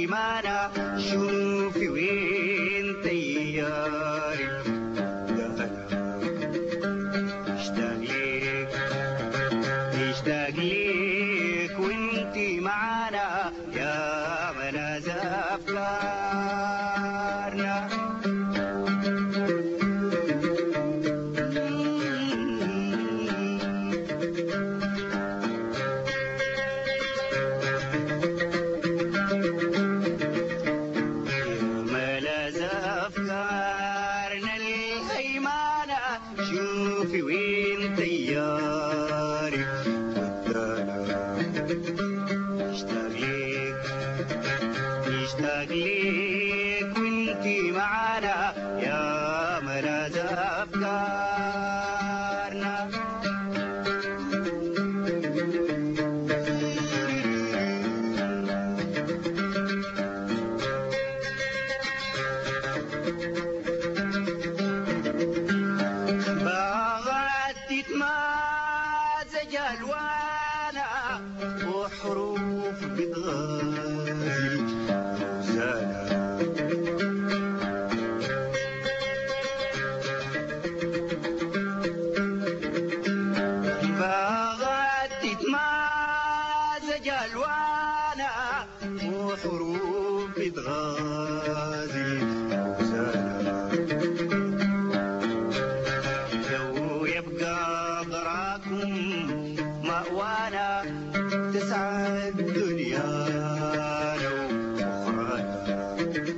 معنا شوفي وين تياري اشتاق ليك وانتي معانا يا ملاذ افكارنا. يا ملاذ افكارنا الهيمانة شوفي وين تياري اشتاق ليك وانتي معانا يا ملاذ افكارنا. باغات تتمازج الوانا وحروف بتغازل باغات تتمازج الوانا وحروف بتغازل لو يبقى ضراكم مأوانا تسعد دنيانا وأخرانا.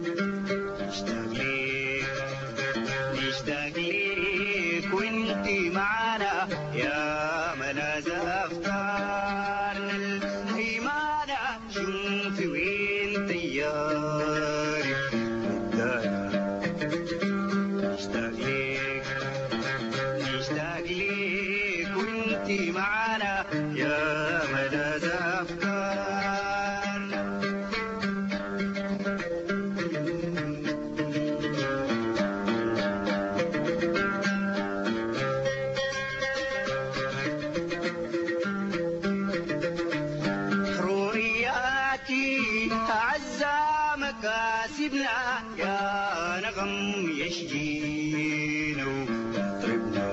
نشتاق ليك وانتي معانا يا ملاذ افكارنا الهيمانة شوفي وين تياري ودانا. نشتاق ليك وانتي معانا يا ملاذ افكارنا. أعزى مكاسبنا يا نغم يشجينا ويطربنا.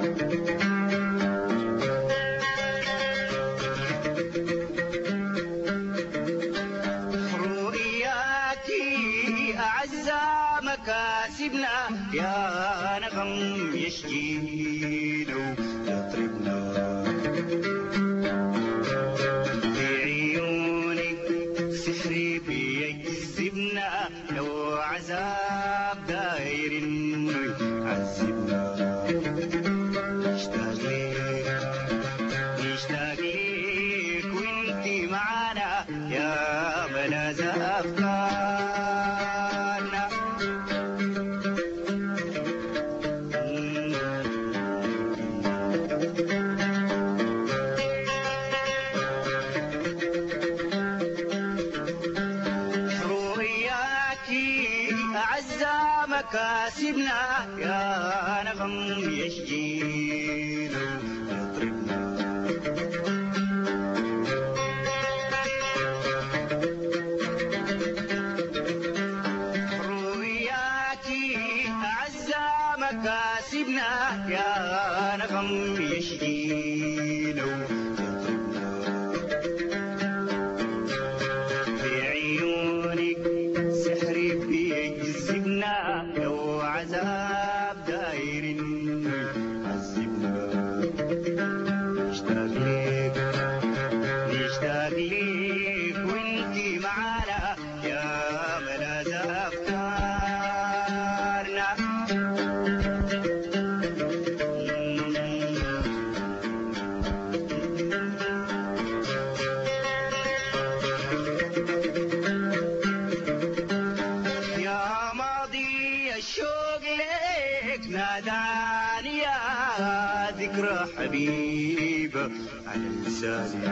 رؤياتي أعزى مكاسبنا يا نغم يشجينا ويطربنا. سحري بيجذبنا لو عذاب داير انه يعذبنا. نشتاق ليك وانتي معانا يا ملاذ افكارنا. أعزى مكاسبنا يا نغم يشجينا ويطربنا. رؤياتي أعزى مكاسبنا يا نغم يشجينا ويطربنا. في عيونك سحري بيجذبنا لو عذاب داير انه يعذبنا. نشتاق ليك وانتي معانا يا ملاذ افكارنا. الشوق ليك ناداني يا ذكرى حبيبة على لساني.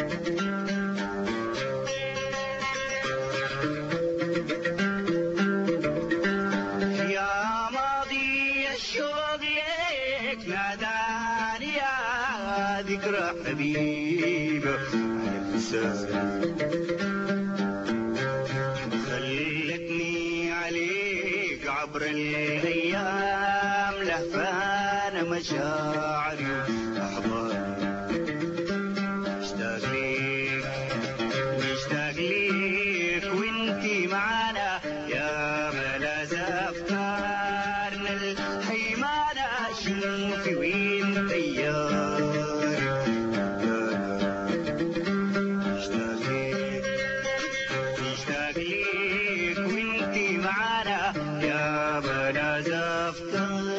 يا ماضي الشوق ليك ناداني يا ذكرى حبيبة على لساني. عبر الأيام لهفان مشاعري وأحضاني مشتاق ليك مشتاق ليك وانتي معانا يا ملاذ أفكارنا الهيمانة شوفي وين طياري مشتاق ليك مشتاق ليك وانتي معانا يا ملاذ أفكارنا